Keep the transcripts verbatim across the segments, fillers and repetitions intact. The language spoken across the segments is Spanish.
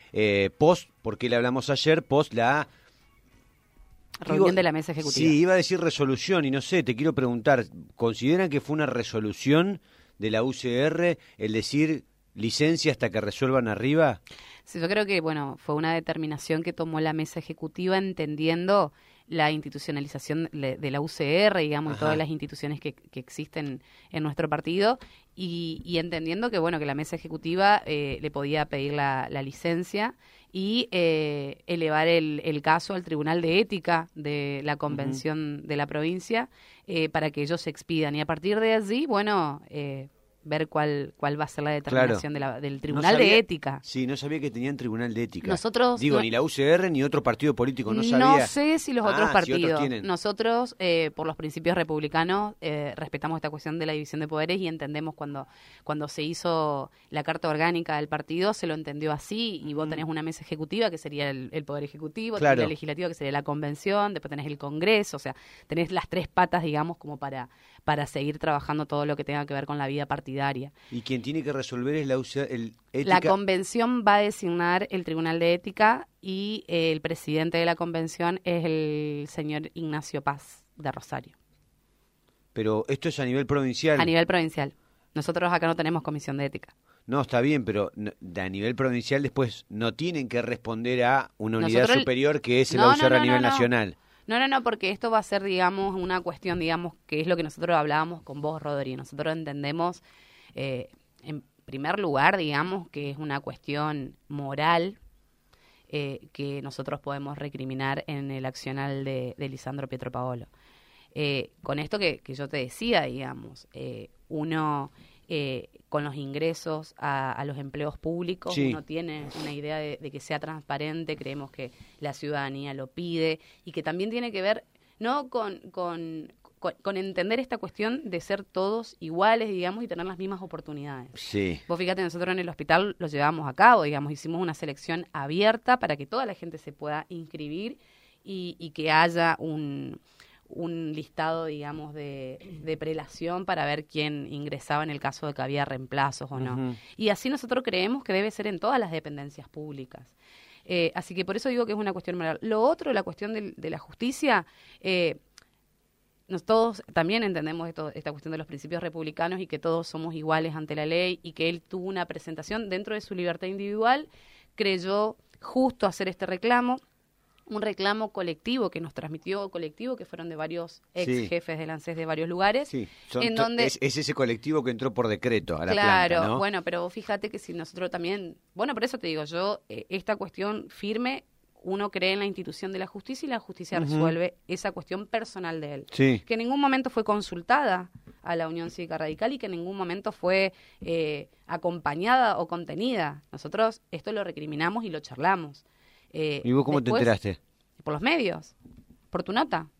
eh, post, porque le hablamos ayer, post la... Reunión digo, de la mesa ejecutiva. Sí, iba a decir resolución y no sé, te quiero preguntar, ¿consideran que fue una resolución de la U C R el decir licencia hasta que resuelvan arriba? Sí, yo creo que, bueno, fue una determinación que tomó la mesa ejecutiva entendiendo la institucionalización de la U C R, digamos, y todas las instituciones que, que existen en nuestro partido, y, y entendiendo que, bueno, que la mesa ejecutiva eh, le podía pedir la, la licencia y eh, elevar el, el caso al Tribunal de Ética de la Convención uh-huh. de la provincia eh, para que ellos se expidan. Y a partir de allí, bueno... Eh, ver cuál cuál va a ser la determinación claro. de la, del Tribunal no sabía, de Ética. Sí, no sabía que tenían Tribunal de Ética. Nosotros Digo, no, ni la U C R ni otro partido político, no sabía. No sé si los ah, otros partidos. Si otros tienen. Nosotros, eh, por los principios republicanos, eh, respetamos esta cuestión de la división de poderes y entendemos cuando cuando se hizo la Carta Orgánica del partido, se lo entendió así, y vos tenés una mesa ejecutiva, que sería el, el Poder Ejecutivo, claro. tenés la Legislativa, que sería la Convención, después tenés el Congreso, o sea, tenés las tres patas, digamos, como para, para seguir trabajando todo lo que tenga que ver con la vida partidaria. ¿Y quién tiene que resolver es la U C R? El ética? La Convención va a designar el Tribunal de Ética y eh, el presidente de la Convención es el señor Ignacio Paz de Rosario. Pero esto es a nivel provincial. A nivel provincial. Nosotros acá no tenemos comisión de ética. No, está bien, pero a nivel provincial después no tienen que responder a una unidad Nosotros, superior que es el no, U C R no, no, a nivel no, no. nacional. No, no, no, porque esto va a ser, digamos, una cuestión, digamos, que es lo que nosotros hablábamos con vos, Rodri. Nosotros entendemos, eh, en primer lugar, digamos, que es una cuestión moral eh, que nosotros podemos recriminar en el accional de, de Lisandro Pietropaolo. Eh, con esto que, que yo te decía, digamos, eh, uno eh, con los ingresos a, a los empleos públicos, sí. uno tiene una idea de, de que sea transparente, creemos que la ciudadanía lo pide, y que también tiene que ver, no con, con, con, con entender esta cuestión de ser todos iguales, digamos, y tener las mismas oportunidades. Sí. Vos fíjate, nosotros en el hospital lo llevamos a cabo, digamos, hicimos una selección abierta para que toda la gente se pueda inscribir y, y que haya un... un listado, digamos, de, de prelación para ver quién ingresaba en el caso de que había reemplazos o no. Uh-huh. Y así nosotros creemos que debe ser en todas las dependencias públicas. Eh, así que por eso digo que es una cuestión moral. Lo otro, la cuestión de, de la justicia, eh, nos todos también entendemos esto, esta cuestión de los principios republicanos y que todos somos iguales ante la ley, y que él tuvo una presentación dentro de su libertad individual, creyó justo hacer este reclamo. Un reclamo colectivo que nos transmitió colectivo, que fueron de varios ex sí. jefes del ANSES de varios lugares. Sí, Son en donde, es, es ese colectivo que entró por decreto a la claro, planta, ¿no? Bueno, pero fíjate que si nosotros también, bueno, por eso te digo, yo, eh, esta cuestión firme, uno cree en la institución de la justicia y la justicia uh-huh. resuelve esa cuestión personal de él. Sí. Que en ningún momento fue consultada a la Unión Cívica Radical y que en ningún momento fue eh, acompañada o contenida. Nosotros esto lo recriminamos y lo charlamos. Eh, ¿Y vos cómo después, te enteraste? Por los medios, por tu nota.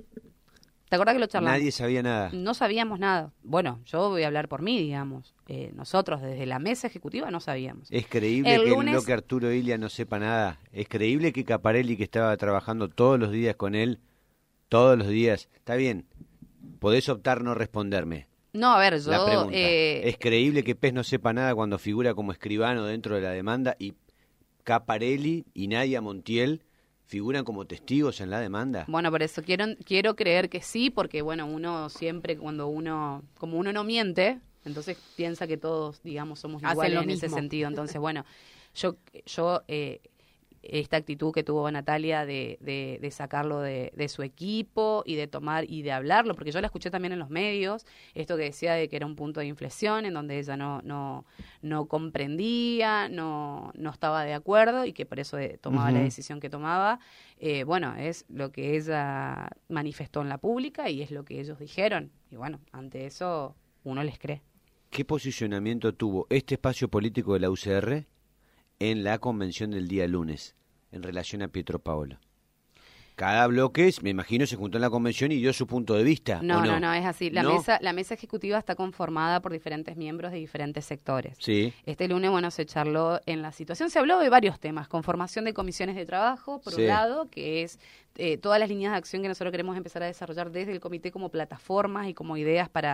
¿Te acuerdas que lo charlamos? Nadie sabía nada. No sabíamos nada. Bueno, yo voy a hablar por mí, digamos. Eh, nosotros, desde la mesa ejecutiva, no sabíamos. ¿Es creíble el que lunes... el bloque Arturo Illia no sepa nada? ¿Es creíble que Caparelli, que estaba trabajando todos los días con él, todos los días? Está bien, podés optar no responderme. No, a ver, yo... La pregunta, eh... ¿es creíble que Pez no sepa nada cuando figura como escribano dentro de la demanda y Caparelli y Nadia Montiel figuran como testigos en la demanda? Bueno, por eso quiero quiero creer que sí, porque bueno, uno siempre cuando uno, como uno no miente, entonces piensa que todos, digamos, somos iguales en ese sentido. Entonces, bueno, yo yo eh, esta actitud que tuvo Natalia de, de, de sacarlo de, de su equipo y de tomar y de hablarlo, porque yo la escuché también en los medios, esto que decía de que era un punto de inflexión en donde ella no no no comprendía, no no estaba de acuerdo y que por eso de, tomaba uh-huh. la decisión que tomaba. Eh, bueno, es lo que ella manifestó en la pública y es lo que ellos dijeron. Y bueno, ante eso uno les cree. ¿Qué posicionamiento tuvo este espacio político de la U C R en la convención del día lunes en relación a Pietropaolo? Cada bloque, me imagino, se juntó en la convención y dio su punto de vista. No, ¿o no? no, no, es así. La ¿No? mesa, la mesa ejecutiva está conformada por diferentes miembros de diferentes sectores. Sí. Este lunes, bueno, se charló en la situación, se habló de varios temas, conformación de comisiones de trabajo, por sí. un lado, que es eh, todas las líneas de acción que nosotros queremos empezar a desarrollar desde el comité como plataformas y como ideas para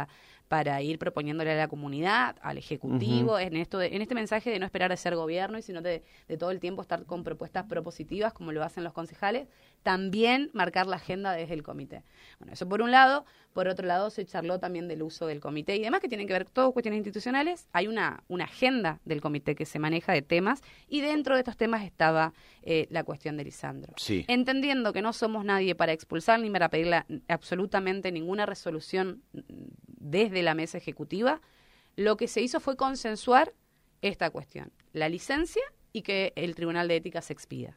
para ir proponiéndole a la comunidad, al Ejecutivo, Uh-huh. en esto de, en este mensaje de no esperar a ser gobierno, y sino de, de todo el tiempo estar con propuestas propositivas, como lo hacen los concejales, también marcar la agenda desde el comité. Bueno, eso por un lado. Por otro lado, se charló también del uso del comité y demás, que tienen que ver todo cuestiones institucionales. Hay una, una agenda del comité que se maneja de temas, y dentro de estos temas estaba eh, la cuestión de Lisandro. Sí. Entendiendo que no somos nadie para expulsar ni para pedir la, absolutamente ninguna resolución desde la mesa ejecutiva, lo que se hizo fue consensuar esta cuestión, la licencia y que el Tribunal de Ética se expida.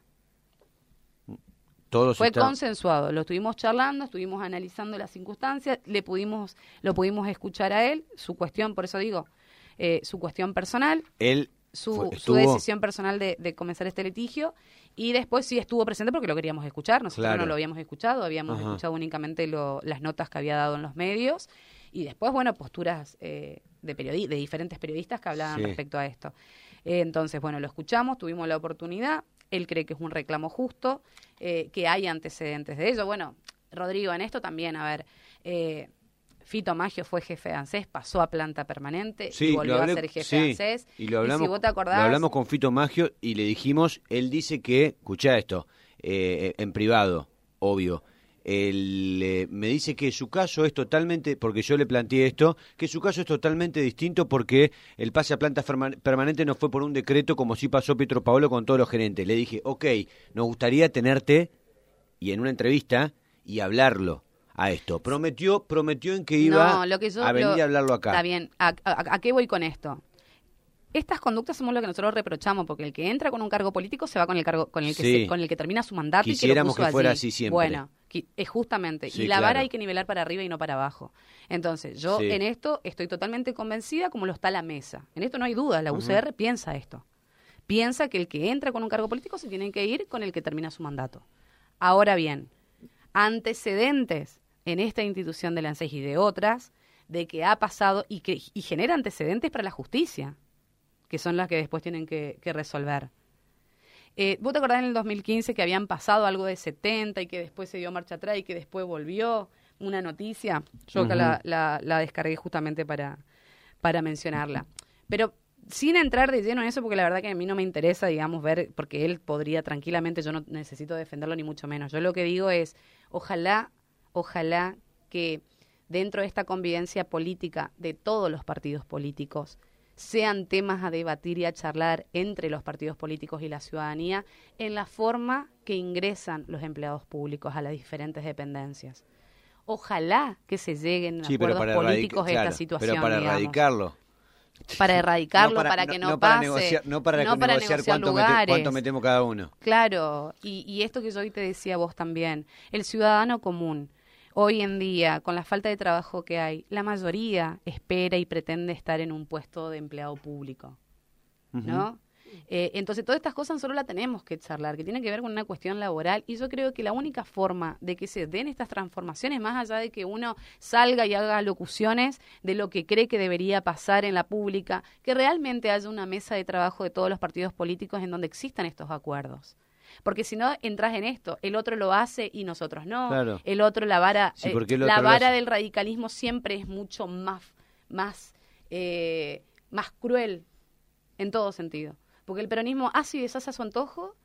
Todos Fue está... consensuado, lo estuvimos charlando, estuvimos analizando las circunstancias, le pudimos, lo pudimos escuchar a él, su cuestión, por eso digo, eh, su cuestión personal, él su, fue, su decisión personal de, de comenzar este litigio, y después sí estuvo presente porque lo queríamos escuchar, nosotros Claro. no lo habíamos escuchado, habíamos Ajá. escuchado únicamente lo, las notas que había dado en los medios, y después, bueno, posturas eh, de, periodi- de diferentes periodistas que hablaban Sí. respecto a esto. Eh, entonces, bueno, lo escuchamos, tuvimos la oportunidad. Él cree que es un reclamo justo, eh, que hay antecedentes de ello. Bueno, Rodrigo, en esto también, a ver, eh, Fito Maggio fue jefe de ANSES, pasó a planta permanente Sí, y volvió lo hablé- a ser jefe sí, de ANSES. Y lo hablamos, si vos te acordás, lo hablamos con Fito Maggio y le dijimos, él dice que, escuchá esto, eh, en privado, obvio, él, eh, me dice que su caso es totalmente, porque yo le planteé esto, que su caso es totalmente distinto porque el pase a planta ferma- permanente no fue por un decreto como sí pasó Pietro Paolo con todos los gerentes. Le dije, ok, nos gustaría tenerte y en una entrevista y hablarlo a esto. Prometió, prometió en que iba no, lo que yo, a venir lo- a hablarlo acá. Está bien, ¿A, a, ¿a qué voy con esto? Estas conductas somos lo que nosotros reprochamos, porque el que entra con un cargo político se va con el cargo con el que Sí. se- con el que termina su mandato y que lo Quisiéramos puso que fuera allí. así siempre. Bueno, qui- es justamente. Sí, y la claro. vara hay que nivelar para arriba y no para abajo. Entonces, yo Sí. en esto estoy totalmente convencida como lo está la mesa. En esto no hay duda, la U C R Ujú. piensa esto. Piensa que el que entra con un cargo político se tiene que ir con el que termina su mandato. Ahora bien, antecedentes en esta institución de la ANSES y de otras, de que ha pasado y que y genera antecedentes para la justicia, que son las que después tienen que, que resolver. Eh, ¿Vos te acordás en el dos mil quince que habían pasado algo de setenta y que después se dio marcha atrás y que después volvió una noticia? Yo acá Ujú. la, la, la descargué justamente para, para mencionarla. Pero sin entrar de lleno en eso, porque la verdad que a mí no me interesa, digamos, ver, porque él podría tranquilamente, yo no necesito defenderlo ni mucho menos. Yo lo que digo es, ojalá, ojalá que dentro de esta convivencia política de todos los partidos políticos sean temas a debatir y a charlar entre los partidos políticos y la ciudadanía en la forma que ingresan los empleados públicos a las diferentes dependencias. Ojalá que se lleguen a Sí, pero acuerdos para políticos erradic- de claro, esta situación, pero para digamos. erradicarlo. Para erradicarlo, No para- para, no- que no, no para pase, negociar- no para no para negociar negociar cuánto, mete- lugares. cuánto metemos cada uno. Claro, y, y esto que yo hoy te decía vos también, el ciudadano común, hoy en día, con la falta de trabajo que hay, la mayoría espera y pretende estar en un puesto de empleado público, ¿no? Eh, entonces, todas estas cosas nosotros las tenemos que charlar, que tienen que ver con una cuestión laboral, y yo creo que la única forma de que se den estas transformaciones, más allá de que uno salga y haga locuciones de lo que cree que debería pasar en la pública, que realmente haya una mesa de trabajo de todos los partidos políticos en donde existan estos acuerdos. Porque si no entras en esto, el otro lo hace y nosotros no, Claro. el otro, la vara, Sí, eh, porque el la otro lo vara hace. del radicalismo siempre es mucho más, más, eh, más cruel en todo sentido. Porque el peronismo hace y deshace a su antojo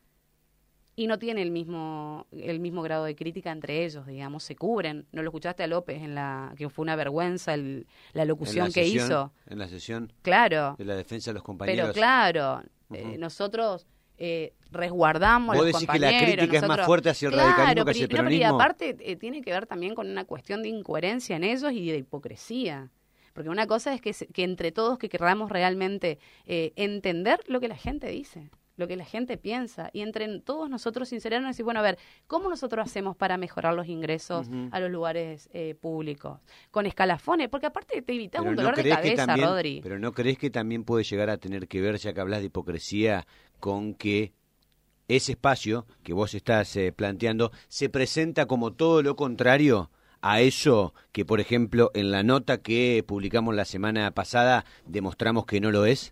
y no tiene el mismo el mismo grado de crítica entre ellos, digamos, se cubren. ¿No lo escuchaste a López en la que fue una vergüenza el, la locución En la que sesión- hizo? En la sesión Claro, de la defensa de los compañeros. pero claro, Ujú. eh, nosotros eh, resguardamos a Vos los decís que la compañeros. crítica es más nosotros- fuerte hacia el Claro, radicalismo que hacia el pero- no, pero y peronismo. aparte eh, tiene que ver también con una cuestión de incoherencia en ellos y de hipocresía. Porque una cosa es que, se- que entre todos que queramos realmente eh, entender lo que la gente dice, lo que la gente piensa, y entre todos nosotros sincerarnos y decir, bueno, a ver, ¿cómo nosotros hacemos para mejorar los ingresos Ujú. a los lugares eh, públicos? Con escalafones, porque aparte te evitas Pero un no dolor de crees que cabeza, también- Rodri. Pero ¿no crees que también puede llegar a tener que ver, ya que hablas de hipocresía, con que ese espacio que vos estás eh, planteando se presenta como todo lo contrario a eso que, por ejemplo, en la nota que publicamos la semana pasada demostramos que no lo es?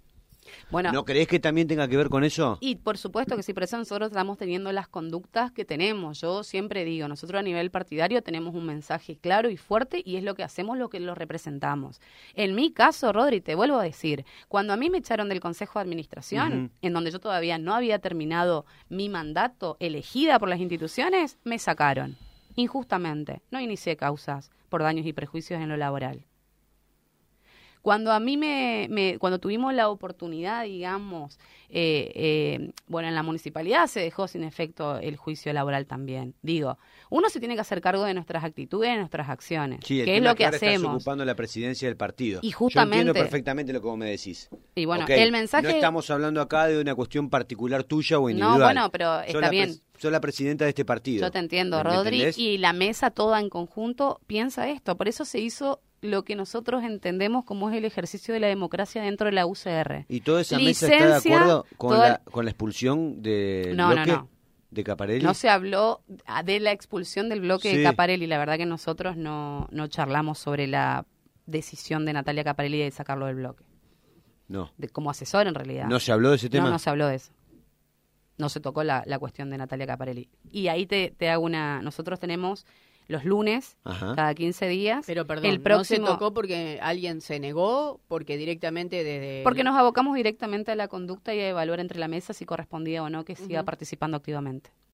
Bueno, ¿No creés que también tenga que ver con eso? y por supuesto que sí, por eso nosotros estamos teniendo las conductas que tenemos. Yo siempre digo, nosotros a nivel partidario tenemos un mensaje claro y fuerte y es lo que hacemos, lo que lo representamos. En mi caso, Rodri, te vuelvo a decir, cuando a mí me echaron del Consejo de Administración, uh-huh. en donde yo todavía no había terminado mi mandato elegida por las instituciones, me sacaron, injustamente. No inicié causas por daños y prejuicios en lo laboral. Cuando a mí me, me cuando tuvimos la oportunidad, digamos, eh, eh, bueno, en la municipalidad se dejó sin efecto el juicio laboral también. Digo, uno se tiene que hacer cargo de nuestras actitudes, de nuestras acciones, sí, que es lo que, que ahora hacemos. Estás ocupando la presidencia del partido. Y justamente, yo entiendo perfectamente lo que vos me decís. Y bueno, okay, el mensaje. No estamos hablando acá de una cuestión particular tuya o individual. No, bueno, pero está sos bien. La sos la presidenta de este partido. Yo te entiendo, Rodri, entendés? Y la mesa toda en conjunto piensa esto. Por eso se hizo lo que nosotros entendemos como es el ejercicio de la democracia dentro de la U C R. ¿Y toda esa Licencia, mesa está de acuerdo con, toda... la, con la expulsión del no, bloque no, no. de Caparelli? No se habló de la expulsión del bloque sí. de Caparelli. La verdad que nosotros no, no charlamos sobre la decisión de Natalia Caparelli de sacarlo del bloque. No. De, como asesor, en realidad. ¿No se habló de ese tema? No, no se habló de eso. No se tocó la, la cuestión de Natalia Caparelli. Y ahí te, te hago una... Nosotros tenemos los lunes, Ajá. cada quince días. Pero perdón, el próximo... ¿no se tocó porque alguien se negó? Porque directamente desde... Porque nos abocamos directamente a la conducta y a evaluar entre la mesa si correspondía o no que siga uh-huh. participando activamente.